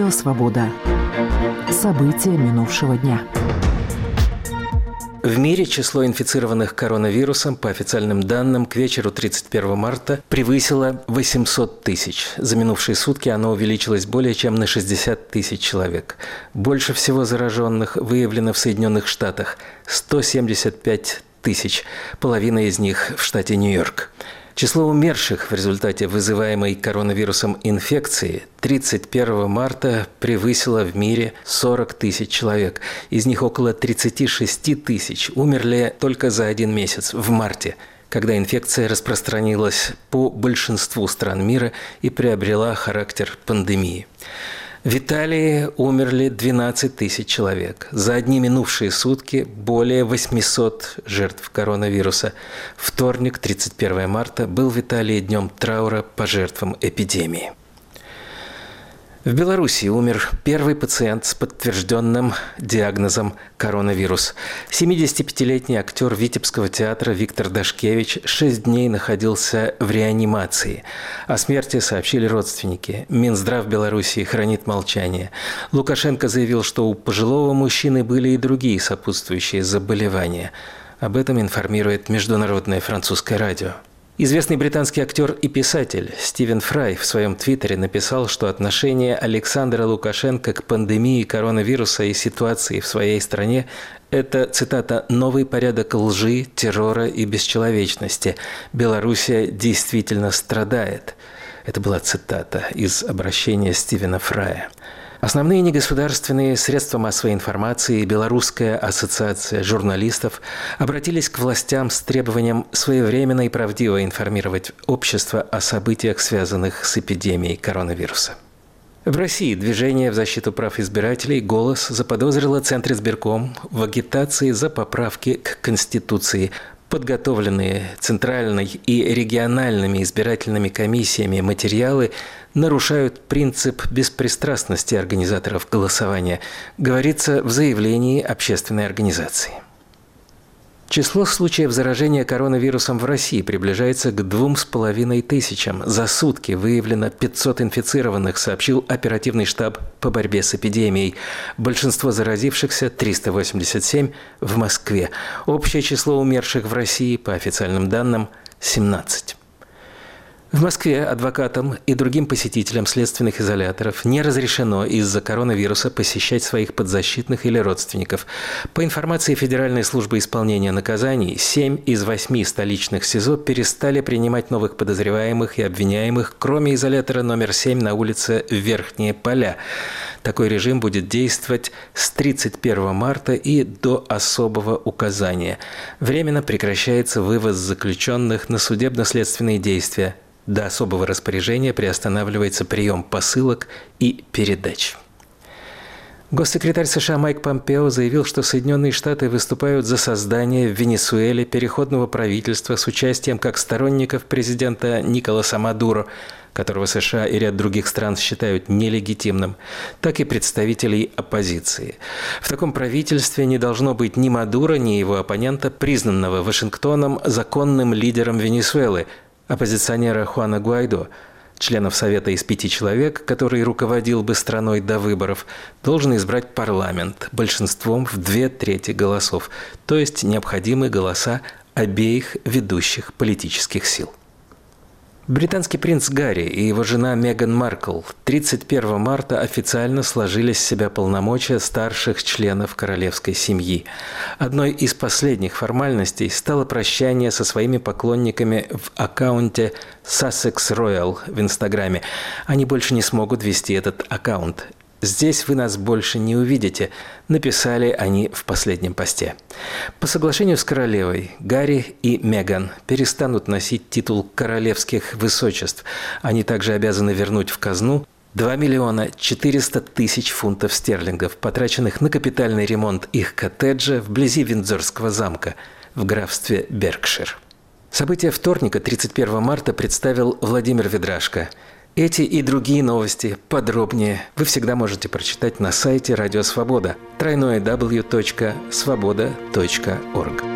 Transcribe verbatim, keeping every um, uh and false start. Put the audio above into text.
Радио «Свобода». События минувшего дня. В мире число инфицированных коронавирусом, по официальным данным, к вечеру тридцать первого марта превысило восемьсот тысяч. За минувшие сутки оно увеличилось более чем на шестьдесят тысяч человек. Больше всего зараженных выявлено в Соединенных Штатах – сто семьдесят пять тысяч, половина из них в штате Нью-Йорк. Число умерших в результате вызываемой коронавирусом инфекции тридцать первого марта превысило в мире сорок тысяч человек. Из них около тридцать шесть тысяч умерли только за один месяц, в марте, когда инфекция распространилась по большинству стран мира и приобрела характер пандемии. В Италии умерли двенадцать тысяч человек. За одни минувшие сутки более восемьсот жертв коронавируса. Вторник, тридцать первого марта, был в Италии днем траура по жертвам эпидемии. В Беларуси умер первый пациент с подтвержденным диагнозом коронавирус. семидесятипятилетний актер Витебского театра Виктор Дашкевич шесть дней находился в реанимации. О смерти сообщили родственники. Минздрав Беларуси хранит молчание. Лукашенко заявил, что у пожилого мужчины были и другие сопутствующие заболевания. Об этом информирует Международное французское радио. Известный британский актер и писатель Стивен Фрай в своем твиттере написал, что отношение Александра Лукашенко к пандемии коронавируса и ситуации в своей стране – это, цитата, «новый порядок лжи, террора и бесчеловечности. Белоруссия действительно страдает». Это была цитата из обращения Стивена Фрая. Основные негосударственные средства массовой информации и Белорусская ассоциация журналистов обратились к властям с требованием своевременно и правдиво информировать общество о событиях, связанных с эпидемией коронавируса. В России движение в защиту прав избирателей «Голос» заподозрило Центризбирком в агитации за поправки к Конституции. Подготовленные центральной и региональными избирательными комиссиями материалы нарушают принцип беспристрастности организаторов голосования, говорится в заявлении общественной организации. Число случаев заражения коронавирусом в России приближается к двум с половиной тысячам. За сутки выявлено пятьсот инфицированных, сообщил оперативный штаб по борьбе с эпидемией. Большинство заразившихся, триста восемьдесят семь, в Москве. Общее число умерших в России, по официальным данным, семнадцать. В Москве адвокатам и другим посетителям следственных изоляторов не разрешено из-за коронавируса посещать своих подзащитных или родственников. По информации Федеральной службы исполнения наказаний, семь из восьми столичных СИЗО перестали принимать новых подозреваемых и обвиняемых, кроме изолятора номер семь на улице Верхние Поля. Такой режим будет действовать с тридцать первого марта и до особого указания. Временно прекращается вывоз заключенных на судебно-следственные действия. До особого распоряжения приостанавливается прием посылок и передач. Госсекретарь США Майк Помпео заявил, что Соединенные Штаты выступают за создание в Венесуэле переходного правительства с участием как сторонников президента Николаса Мадуро, которого США и ряд других стран считают нелегитимным, так и представителей оппозиции. В таком правительстве не должно быть ни Мадуро, ни его оппонента, признанного Вашингтоном законным лидером Венесуэлы, оппозиционера Хуана Гуайдо. Членов Совета из пяти человек, который руководил бы страной до выборов, должен избрать парламент большинством в две трети голосов, то есть необходимы голоса обеих ведущих политических сил. Британский принц Гарри и его жена Меган Маркл тридцать первого марта официально сложили с себя полномочия старших членов королевской семьи. Одной из последних формальностей стало прощание со своими поклонниками в аккаунте Sussex Royal в Инстаграме. Они больше не смогут вести этот аккаунт. «Здесь вы нас больше не увидите», – написали они в последнем посте. По соглашению с королевой, Гарри и Меган перестанут носить титул королевских высочеств. Они также обязаны вернуть в казну два миллиона четыреста тысяч фунтов стерлингов, потраченных на капитальный ремонт их коттеджа вблизи Виндзорского замка в графстве Беркшир. События вторника, тридцать первого марта, представил Владимир Ведрашко. Эти и другие новости подробнее вы всегда можете прочитать на сайте Радио Свобода дабл ю дабл ю дабл ю точка свобода точка орг.